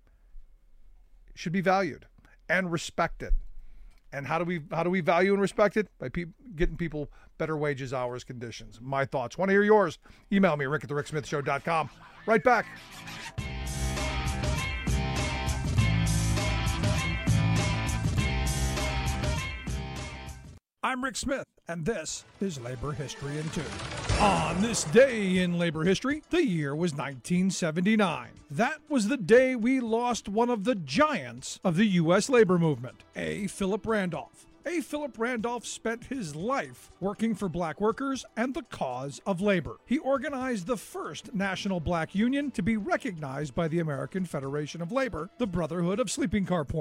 should be valued and respected. And how do we how do we value and respect it? By pe- getting people better wages, hours, conditions. My thoughts. Want to hear yours? Email me, rick at the rick smith show dot com. Right back. I'm Rick Smith, and this is Labor History in Two. On this day in labor history, the year was nineteen seventy-nine. That was the day we lost one of the giants of the U S labor movement, A. Philip Randolph. A. Philip Randolph spent his life working for black workers and the cause of labor. He organized the first national black union to be recognized by the American Federation of Labor, the Brotherhood of Sleeping Car Porters.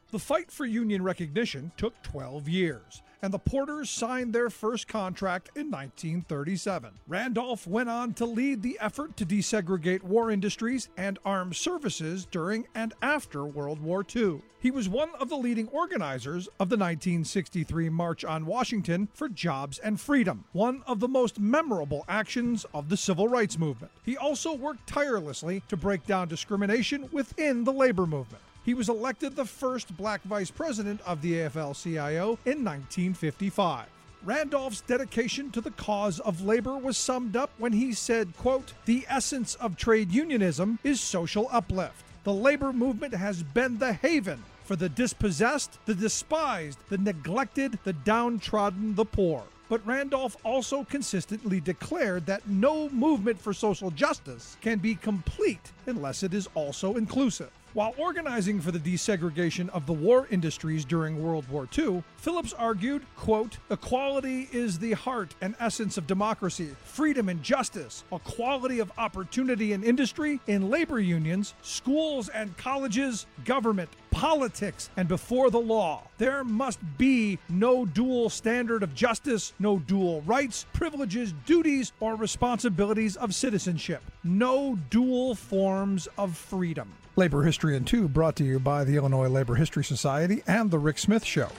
The fight for union recognition took twelve years, and the Porters signed their first contract in nineteen thirty-seven. Randolph went on to lead the effort to desegregate war industries and armed services during and after World War Two. He was one of the leading organizers of the nineteen sixty-three March on Washington for Jobs and Freedom, one of the most memorable actions of the Civil Rights Movement. He also worked tirelessly to break down discrimination within the labor movement. He was elected the first black vice president of the A F L C I O in nineteen fifty-five. Randolph's dedication to the cause of labor was summed up when he said, quote, "The essence of trade unionism is social uplift. The labor movement has been the haven for the dispossessed, the despised, the neglected, the downtrodden, the poor." But Randolph also consistently declared that no movement for social justice can be complete unless it is also inclusive. While organizing for the desegregation of the war industries during World War Two, Phillips argued, quote, "Equality is the heart and essence of democracy, freedom and justice, equality of opportunity in industry, in labor unions, schools and colleges, government, politics, and before the law. There must be no dual standard of justice, no dual rights, privileges, duties, or responsibilities of citizenship. No dual forms of freedom." Labor History in Two, brought to you by the Illinois Labor History Society and The Rick Smith Show.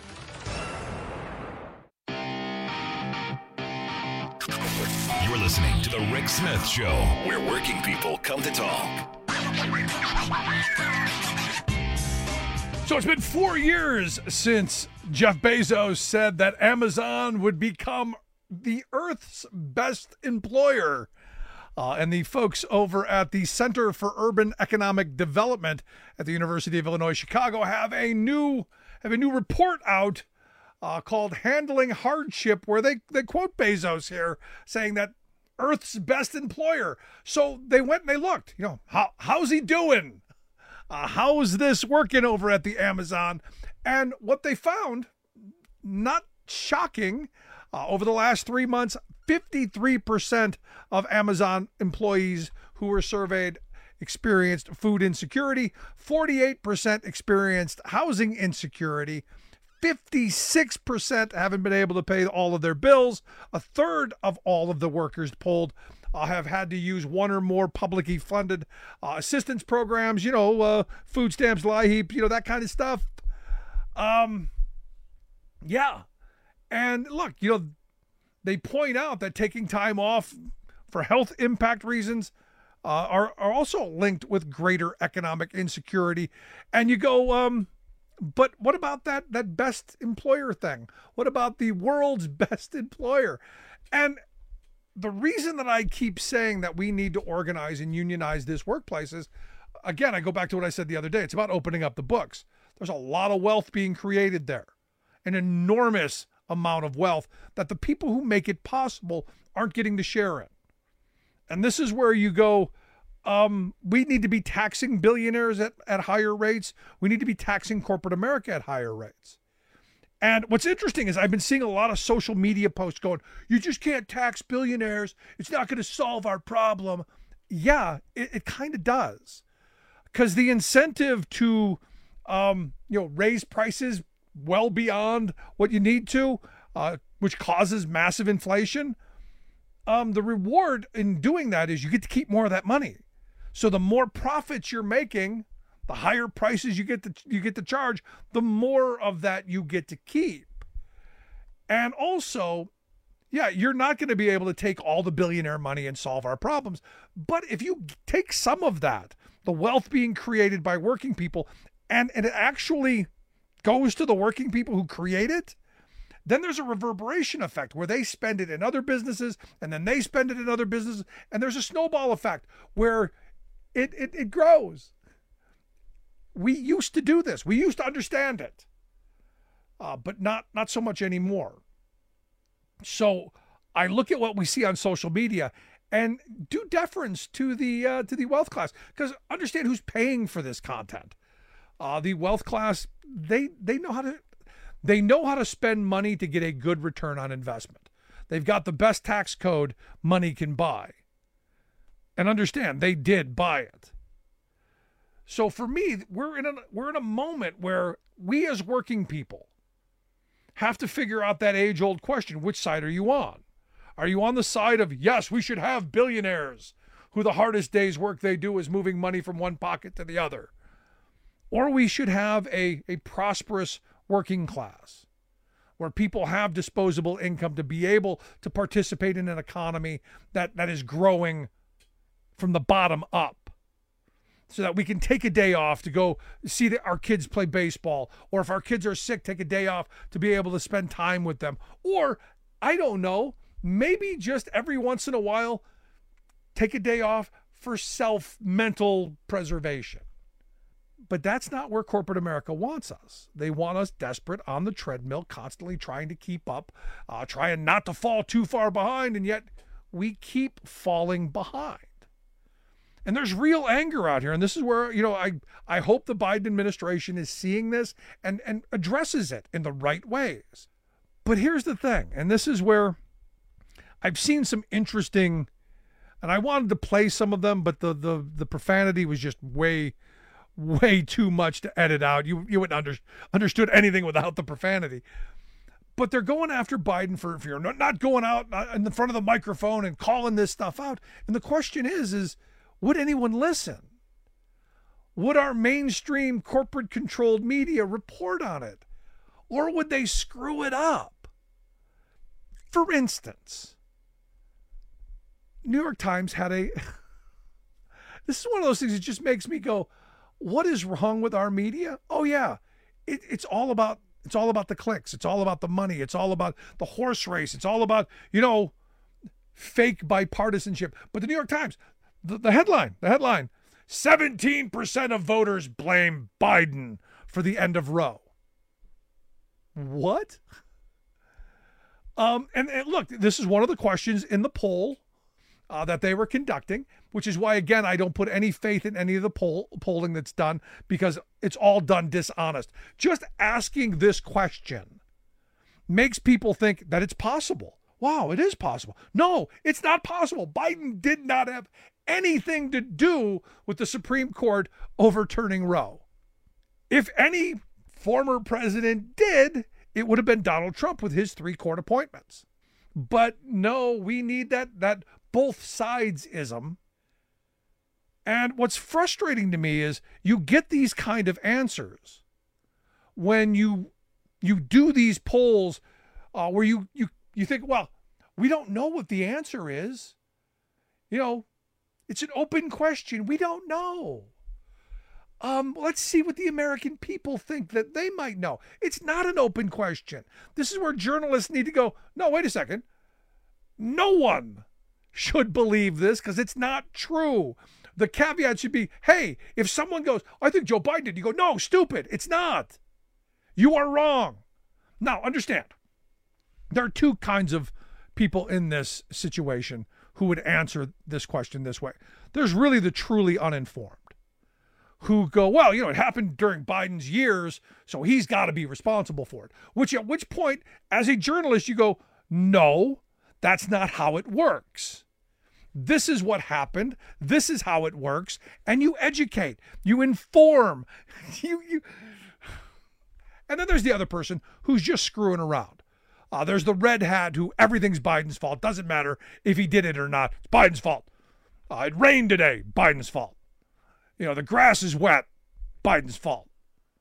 You're listening to The Rick Smith Show, where working people come to talk. So it's been four years since Jeff Bezos said that Amazon would become the Earth's best employer. Uh, and the folks over at the Center for Urban Economic Development at the University of Illinois Chicago have a new have a new report out uh, called "Handling Hardship," where they they quote Bezos here saying that Earth's best employer. So they went and they looked. You know, how how's he doing? Uh, how's this working over at the Amazon? And what they found, not shocking, uh, over the last three months. fifty-three percent of Amazon employees who were surveyed experienced food insecurity, forty-eight percent experienced housing insecurity, fifty-six percent haven't been able to pay all of their bills, a third of all of the workers polled uh, have had to use one or more publicly funded uh, assistance programs, you know, uh, food stamps, LIHEAP, you know, that kind of stuff. Um, yeah. And look, you know, they point out that taking time off for health impact reasons uh, are, are also linked with greater economic insecurity. And you go, um, but what about that, that best employer thing? What about the world's best employer? And the reason that I keep saying that we need to organize and unionize this workplace is, again, I go back to what I said the other day. It's about opening up the books. There's a lot of wealth being created there, an enormous amount of wealth that the people who make it possible aren't getting to share in. And this is where you go, um, we need to be taxing billionaires at, at higher rates. We need to be taxing corporate America at higher rates. And what's interesting is I've been seeing a lot of social media posts going, you just can't tax billionaires. It's not going to solve our problem. Yeah, it, it kind of does. Because the incentive to, um, you know, raise prices well beyond what you need to, uh, which causes massive inflation. Um, the reward in doing that is you get to keep more of that money. So the more profits you're making, the higher prices you get to you get to charge, the more of that you get to keep. And also, yeah, you're not going to be able to take all the billionaire money and solve our problems. But if you take some of that, the wealth being created by working people, and, and it actually goes to the working people who create it, then there's a reverberation effect where they spend it in other businesses and then they spend it in other businesses. And there's a snowball effect where it, it, it grows. We used to do this. We used to understand it, uh, but not, not so much anymore. So I look at what we see on social media and do deference to the, uh, to the wealth class, because understand who's paying for this content. Uh, the wealth class, they they know how to they know how to spend money to get a good return on investment. They've got the best tax code money can buy. And understand, they did buy it. So for me, we're in a we're in a moment where we as working people have to figure out that age-old question: which side are you on? Are you on the side of, yes, we should have billionaires who the hardest day's work they do is moving money from one pocket to the other? Or we should have a, a prosperous working class where people have disposable income to be able to participate in an economy that, that is growing from the bottom up, so that we can take a day off to go see the, our kids play baseball, or if our kids are sick, take a day off to be able to spend time with them. Or, I don't know, maybe just every once in a while, take a day off for self-mental preservation. But that's not where corporate America wants us. They want us desperate on the treadmill, constantly trying to keep up, uh, trying not to fall too far behind, and yet we keep falling behind. And there's real anger out here, and this is where, you know, I, I hope the Biden administration is seeing this and, and addresses it in the right ways. But here's the thing, and this is where I've seen some interesting, and I wanted to play some of them, but the the, the profanity was just way... way too much to edit out. You you wouldn't under, understood anything without the profanity. But they're going after Biden for, for not, not going out in the front of the microphone and calling this stuff out. And the question is, is would anyone listen? Would our mainstream corporate-controlled media report on it? Or would they screw it up? For instance, New York Times had a... This is one of those things that just makes me go, what is wrong with our media? Oh yeah, it, it's all about it's all about the clicks. It's all about the money. It's all about the horse race. It's all about, you know, fake bipartisanship. But the New York Times, the, the headline, the headline, seventeen percent of voters blame Biden for the end of Roe. What? Um, and, and look, this is one of the questions in the poll uh, that they were conducting, which is why, again, I don't put any faith in any of the poll polling that's done, because it's all done dishonest. Just asking this question makes people think that it's possible. Wow, it is possible. No, it's not possible. Biden did not have anything to do with the Supreme Court overturning Roe. If any former president did, it would have been Donald Trump with his three court appointments. But no, we need that, that both sides-ism. And what's frustrating to me is you get these kind of answers when you you do these polls uh, where you, you, you think, well, we don't know what the answer is. You know, it's an open question. We don't know. Um, let's see what the American people think that they might know. It's not an open question. This is where journalists need to go, no, wait a second. No one should believe this because it's not true. The caveat should be, hey, if someone goes, I think Joe Biden did, you go, no, stupid, it's not. You are wrong. Now, understand, there are two kinds of people in this situation who would answer this question this way. There's really the truly uninformed who go, well, you know, it happened during Biden's years, so he's got to be responsible for it. Which at which point, as a journalist, you go, no, that's not how it works. This is what happened. This is how it works. And you educate, you inform, you, you. And then there's the other person who's just screwing around. Uh, there's the red hat who everything's Biden's fault. Doesn't matter if he did it or not. It's Biden's fault. Uh, it rained today. Biden's fault. You know, the grass is wet. Biden's fault.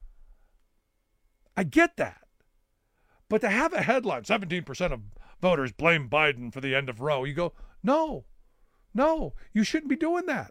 I get that. But to have a headline, seventeen percent of voters blame Biden for the end of Roe, you go, no, no, you shouldn't be doing that.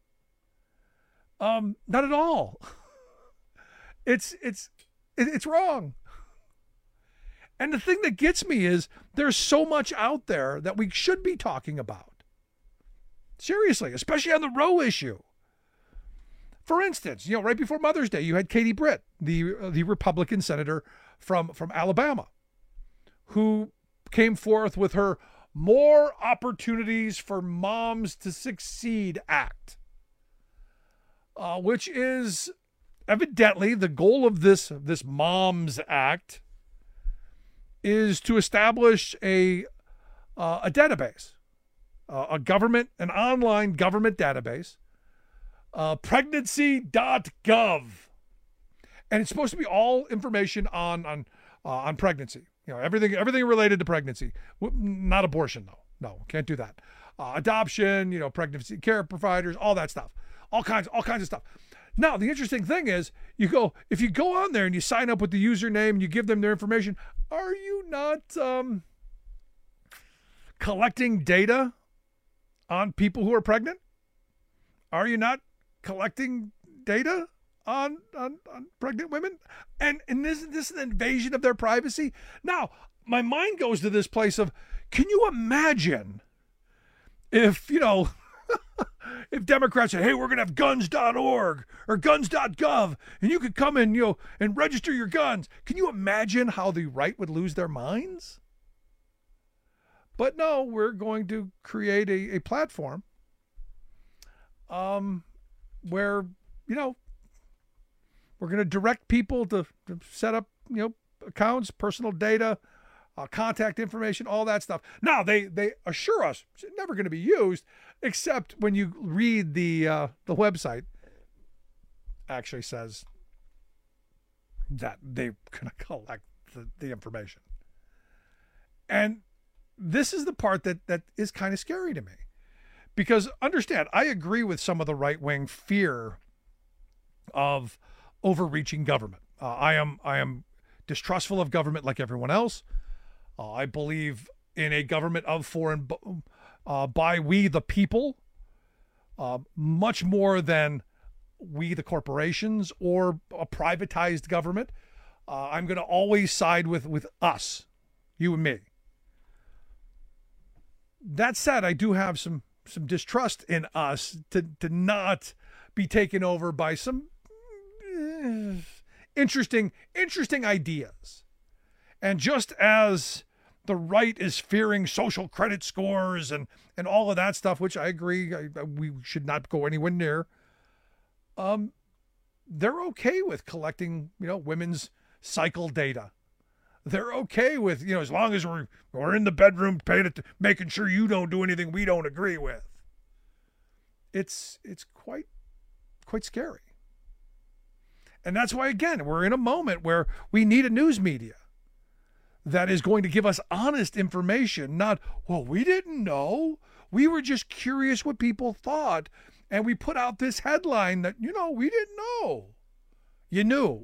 Um, not at all. It's, it's, it's wrong. And the thing that gets me is there's so much out there that we should be talking about. Seriously, especially on the Roe issue. For instance, you know, right before Mother's Day, you had Katie Britt, the uh, the Republican senator from, from Alabama, who came forth with her More Opportunities for Moms to Succeed Act, uh, which is evidently the goal of this, this Moms Act is to establish a uh, a database, uh, a government, an online government database uh, pregnancy dot gov. And it's supposed to be all information on on uh, on pregnancy. You know, everything everything related to pregnancy. Not abortion, though. No, can't do that. Uh, adoption, you know, pregnancy care providers, all that stuff. All kinds, all kinds of stuff. Now, the interesting thing is, you go if you go on there and you sign up with the username and you give them their information, are you not um, collecting data on people who are pregnant? Are you not collecting data on on, on pregnant women? And and isn't this an invasion of their privacy? Now, my mind goes to this place of, can you imagine if, you know, if Democrats say, hey, we're going to have guns dot org or guns dot gov, and you could come in, you know, and register your guns. Can you imagine how the right would lose their minds? But no, we're going to create a, a platform um, where, you know, we're going to direct people to, to set up, you know, accounts, personal data, uh, contact information, all that stuff. Now, they they assure us it's never going to be used, except when you read the uh, the website. Actually says that they're going to collect the, the information. And this is the part that that is kind of scary to me. Because understand, I agree with some of the right-wing fear of overreaching government. Uh, I am I am distrustful of government like everyone else. Uh, I believe in a government of, for, and uh, by we the people, uh, much more than we the corporations or a privatized government. Uh, I'm going to always side with, with us, you and me. That said, I do have some some distrust in us to, to not be taken over by some eh, interesting, interesting ideas. And just as the right is fearing social credit scores and, and all of that stuff, which I agree I, we should not go anywhere near, um, they're okay with collecting, you know, women's cycle data. They're okay with, you know, as long as we're we're in the bedroom paying it, making sure you don't do anything we don't agree with. It's it's quite quite scary. And that's why, again, we're in a moment where we need a news media that is going to give us honest information, not, well, we didn't know. We were just curious what people thought. And we put out this headline that, you know, we didn't know. You knew.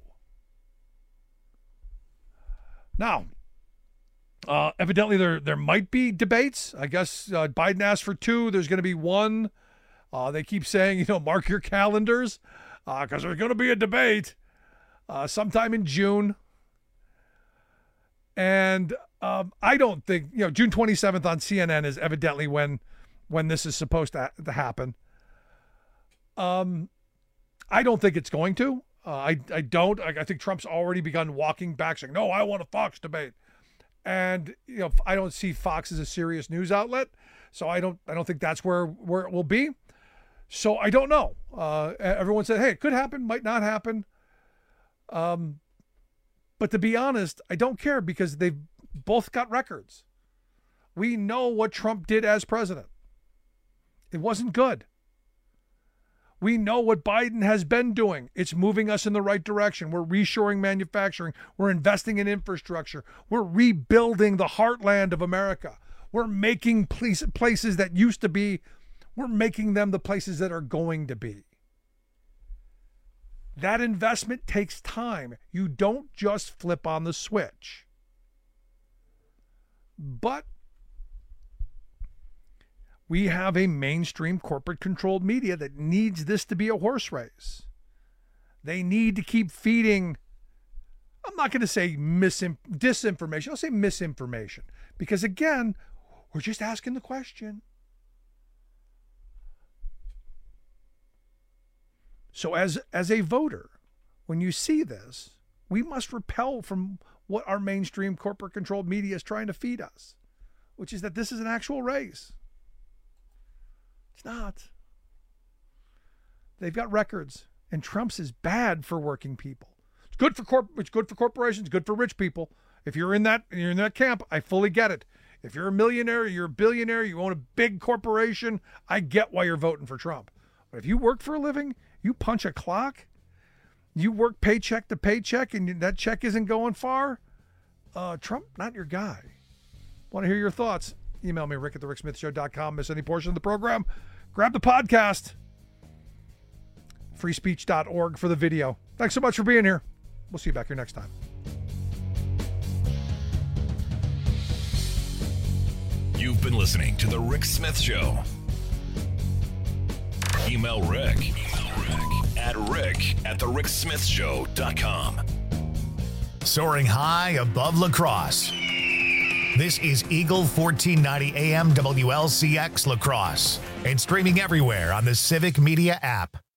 Now, uh, evidently there there might be debates. I guess uh, Biden asked for two. There's going to be one. Uh, they keep saying, you know, mark your calendars because uh, there's going to be a debate uh, sometime in June. And um, I don't think, you know, June twenty-seventh on C N N is evidently when when this is supposed to, to happen. Um, I don't think it's going to. Uh, I I don't. I, I think Trump's already begun walking back, saying, "No, I want a Fox debate," and you know I don't see Fox as a serious news outlet, so I don't I don't think that's where where it will be. So I don't know. Uh, everyone said, "Hey, it could happen, might not happen." Um, but to be honest, I don't care because they've both got records. We know what Trump did as president. It wasn't good. We know what Biden has been doing. It's moving us in the right direction. We're reshoring manufacturing. We're investing in infrastructure. We're rebuilding the heartland of America. We're making places that used to be, we're making them the places that are going to be. That investment takes time. You don't just flip on the switch. But we have a mainstream corporate-controlled media that needs this to be a horse race. They need to keep feeding, I'm not going to say misim- disinformation, I'll say misinformation. Because again, we're just asking the question. So as, as a voter, when you see this, we must repel from what our mainstream corporate-controlled media is trying to feed us, which is that this is an actual race. It's not. They've got records, and Trump's is bad for working people. It's good for corp. It's good for corporations. Good for rich people. If you're in that, you're in that camp. I fully get it. If you're a millionaire, you're a billionaire, you own a big corporation. I get why you're voting for Trump. But if you work for a living, you punch a clock, you work paycheck to paycheck, and that check isn't going far, uh, Trump, not your guy. Want to hear your thoughts? Email me, rick at the rick smith show dot com. Miss any portion of the program? Grab the podcast. free speech dot org for the video. Thanks so much for being here. We'll see you back here next time. You've been listening to The Rick Smith Show. Email Rick, Email Rick at rick at the rick smith show dot com. Soaring high above La Crosse. This is Eagle fourteen ninety A M W L C X La Crosse and streaming everywhere on the Civic Media app.